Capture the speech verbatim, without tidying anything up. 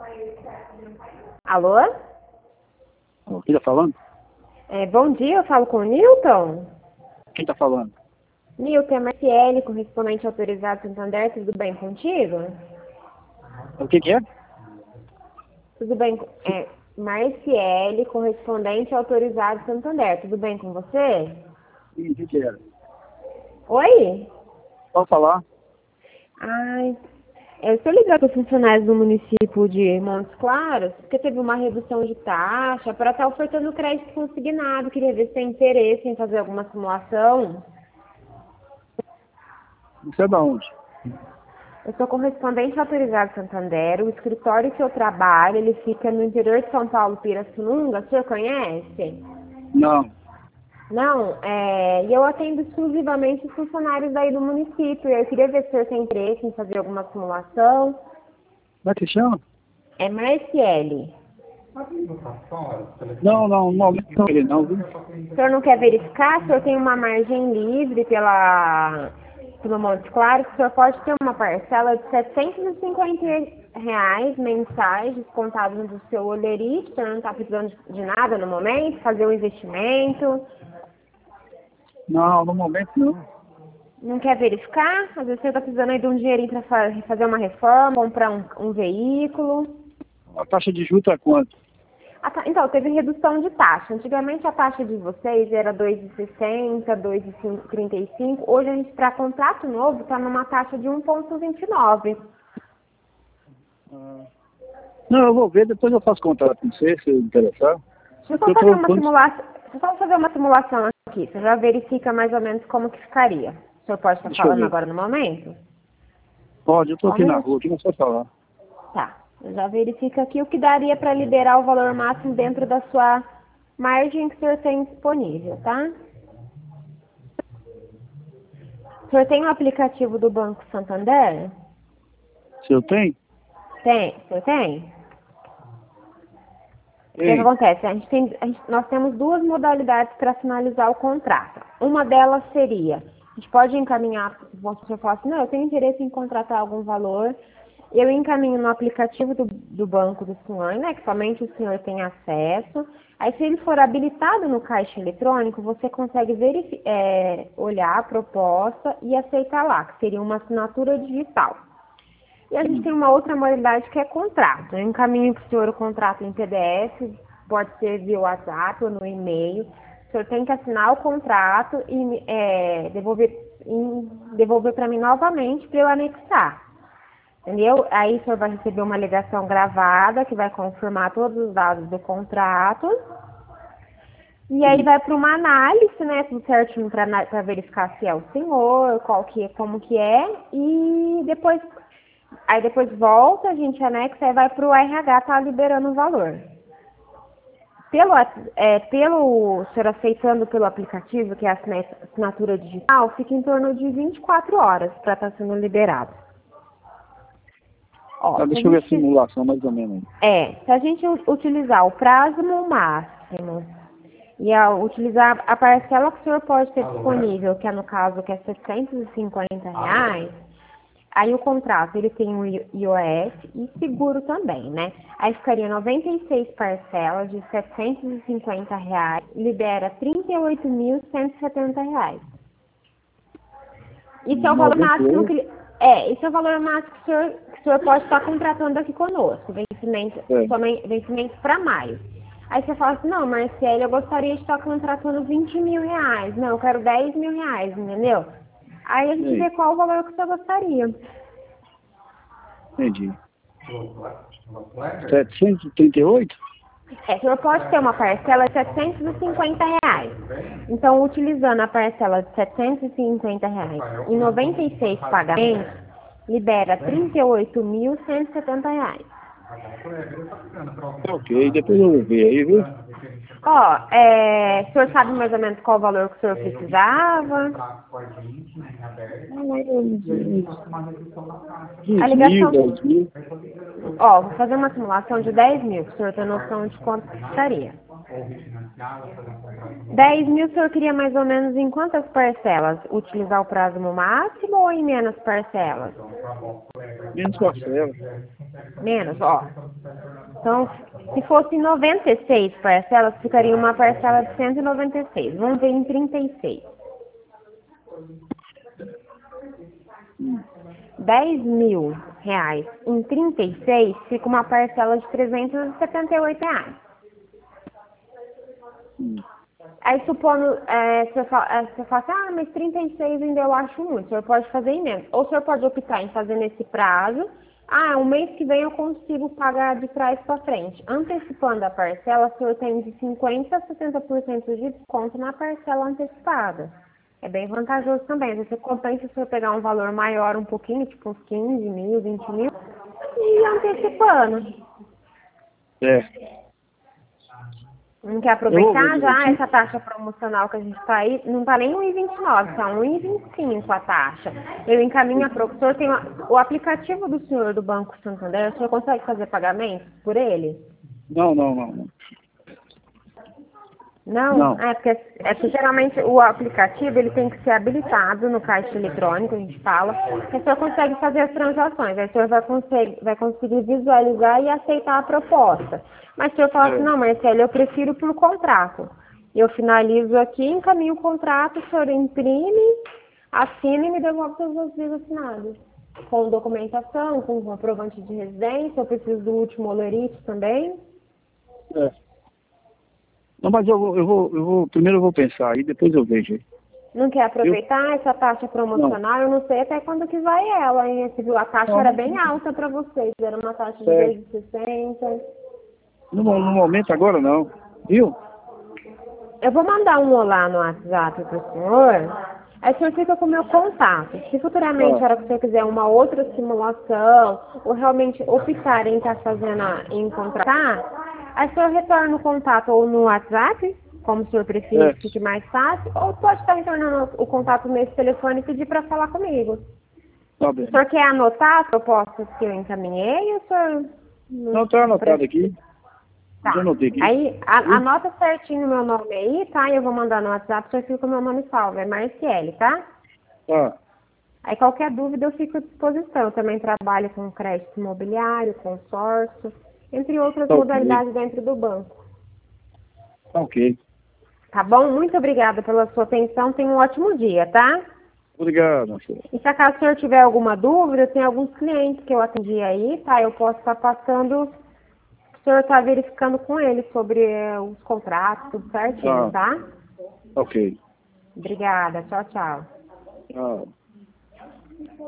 Alô? Quem tá falando? É, bom dia, eu falo com o Newton. Quem tá falando? Newton, é Marciele, correspondente autorizado Santander, tudo bem contigo? O que que é? Tudo bem, com- é, Marciele, correspondente autorizado Santander, tudo bem com você? Sim, o que que era? Oi? Pode falar? Ai, eu estou ligando para os funcionários do município de Montes Claros, porque teve uma redução de taxa para estar ofertando crédito consignado. Queria ver se tem interesse em fazer alguma simulação. Você é da onde? Eu sou correspondente autorizado Santander. O escritório que eu trabalho, ele fica no interior de São Paulo, Pirassununga. O senhor conhece? Não. Não, é, e eu atendo exclusivamente os funcionários daí do município. Eu queria ver se o senhor tem interesse em fazer alguma simulação. Como é que chama? É Marciele. Não, não, não, não ele não, viu? O senhor não quer verificar? O senhor tem uma margem livre pela, pelo Monte Claro, que o senhor pode ter uma parcela de setecentos e cinquenta reais mensais descontados do seu olerite. O senhor não está precisando de, de nada no momento, fazer um investimento. Não, no momento não. Não quer verificar? Às vezes o senhor está precisando aí de um dinheirinho para fazer uma reforma, comprar um, um veículo. A taxa de juros é quanto? Ah, tá. Então, teve redução de taxa. Antigamente a taxa de vocês era dois vírgula sessenta, dois vírgula trinta e cinco. Hoje a gente, para contrato novo, está numa taxa de um vírgula vinte e nove. Ah. Não, eu vou ver, depois eu faço contato com você, se interessar. Deixa eu só Eu fazer tô, uma quando... simulação. Deixa eu só fazer uma simulação aqui. Você já verifica mais ou menos como que ficaria. O senhor pode estar Deixa eu falando ver. agora no momento? Pode, eu tô Só um aqui na minuto. rua, aqui não sei falar. Tá. Eu já verifico aqui o que daria para liberar o valor máximo dentro da sua margem que o senhor tem disponível, tá? O senhor tem o aplicativo do Banco Santander? Se eu tenho? Tem. O senhor tem? O que, que Tem. acontece? A gente tem, a gente- nós temos duas modalidades para finalizar o contrato. Uma delas seria, a gente pode encaminhar, se você falar assim, não, eu tenho interesse em contratar algum valor, eu encaminho no aplicativo do, do banco do senhor, né, que somente o senhor tem acesso. Aí, se ele for habilitado no caixa eletrônico, você consegue verifi- é, olhar a proposta e aceitar lá, que seria uma assinatura digital. E a gente tem uma outra modalidade que é contrato. Eu encaminho para o senhor o contrato em P D F, pode ser via WhatsApp ou no e-mail. O senhor tem que assinar o contrato e é, devolver, devolver para mim novamente para eu anexar. Entendeu? Aí o senhor vai receber uma ligação gravada que vai confirmar todos os dados do contrato. E aí vai para uma análise, né, tudo certinho para verificar se é o senhor, qual que é, como que é, e depois, aí depois volta, a gente anexa e vai para o R H, tá liberando o valor. Pelo, é, pelo senhor aceitando pelo aplicativo, que é a assinatura digital, fica em torno de vinte e quatro horas para estar sendo liberado. Ó, Tá, se a deixa eu ver a gente- simulação mais ou menos. É, se a gente u- utilizar o prazo no máximo e ao utilizar a parcela que o senhor pode ter disponível, que é no caso que é seiscentos e cinquenta reais, aí o contrato ele tem o I O S e seguro também, né? Aí ficaria noventa e seis parcelas de setecentos e cinquenta reais, libera trinta e oito mil cento e setenta reais. Isso é o valor máximo que ele... É, esse é o valor máximo que o senhor, que o senhor pode estar contratando aqui conosco, vencimento, É. somente, vencimento para maio. Aí você fala assim, não, Marcelo, eu gostaria de estar contratando vinte mil reais. Não, eu quero dez mil reais, entendeu? Aí a gente Sim. vê qual o valor que você gostaria. Entendi. setecentos e trinta e oito? É, o senhor pode ter uma parcela de setecentos e cinquenta reais. Então, utilizando a parcela de setecentos e cinquenta reais em noventa e seis pagamentos, libera trinta e oito mil cento e setenta reais. Ok, depois eu vou ver aí, viu? Ó, é, o senhor sabe mais ou menos qual o valor que o senhor precisava? A quinze ligação... mil, dez mil. Ó, vou fazer uma simulação de dez mil, para o senhor ter noção de quanto que estaria. dez mil o senhor queria mais ou menos em quantas parcelas? Utilizar o prazo no máximo ou em menos parcelas? Menos parcela. Menos, ó. Então, se fosse noventa e seis parcelas, ficaria uma parcela de cento e noventa e seis. Vamos ver em trinta e seis. dez mil reais em trinta e seis fica uma parcela de trezentos e setenta e oito reais. Aí, supondo, é, você fala, é, você fala assim, ah, mas trinta e seis ainda eu acho muito, o senhor pode fazer em menos. Ou o senhor pode optar em fazer nesse prazo, ah, um mês que vem eu consigo pagar de trás para frente. Antecipando a parcela, o senhor tem de cinquenta por cento a sessenta por cento de desconto na parcela antecipada. É bem vantajoso também. Você compensa se você pegar um valor maior um pouquinho, tipo uns quinze mil, vinte mil, e antecipando. É. Não quer aproveitar já essa taxa promocional que a gente está aí? Não está nem um e vinte e nove, está um e vinte e cinco a taxa. Eu encaminho a professor, tem o aplicativo do senhor do Banco Santander, o senhor consegue fazer pagamento por ele? Não, não, não. Não? Não? Não. É, porque, é que geralmente o aplicativo ele tem que ser habilitado no caixa eletrônico, a gente fala, que o senhor consegue fazer as transações, aí o senhor vai conseguir, vai conseguir visualizar e aceitar a proposta. Mas se eu falar assim, não, Marcelo, eu prefiro por contrato. Eu finalizo aqui, encaminho o contrato, o senhor imprime, assina e me devolve todos os dias assinados. Com documentação, com comprovante de residência, eu preciso do último olerite também. É. Não, mas eu vou, eu vou, eu vou, primeiro eu vou pensar e depois eu vejo. Não quer aproveitar eu... essa taxa promocional? Não. Eu não sei até quando que vai ela, hein? Você viu, a taxa não. Era bem alta para vocês, era uma taxa de dois reais e sessenta centavos. No, no momento agora não, viu? Eu vou mandar um olá no WhatsApp para o senhor, aí o senhor fica com o meu contato. Se futuramente, na hora que o senhor quiser uma outra simulação, ou realmente optar em estar fazendo, a, em contratar, aí o senhor retorna o contato ou no WhatsApp, como o senhor preferir, é. que fique mais fácil, ou pode estar retornando o contato nesse telefone e pedir para falar comigo. Tá bem. O senhor quer anotar as propostas que eu encaminhei, ou o senhor... Não, está anotado aqui. Tá. Aí, a, anota certinho o meu nome aí, tá? E eu vou mandar no WhatsApp, você fica com o meu nome salvo. É Marciele, tá? Tá. Aí, qualquer dúvida, eu fico à disposição. Eu também trabalho com crédito imobiliário, consórcio, entre outras tá, modalidades okay. dentro do banco. Tá ok. Tá bom? Muito obrigada pela sua atenção. Tenha um ótimo dia, tá? Obrigado, senhora. E se acaso o senhor tiver alguma dúvida, tem alguns clientes que eu atendi aí, tá? Eu posso estar passando... O senhor está verificando com ele sobre uh, os contratos, tudo certinho, ah, tá? Ok. Obrigada. Tchau, tchau. Tchau.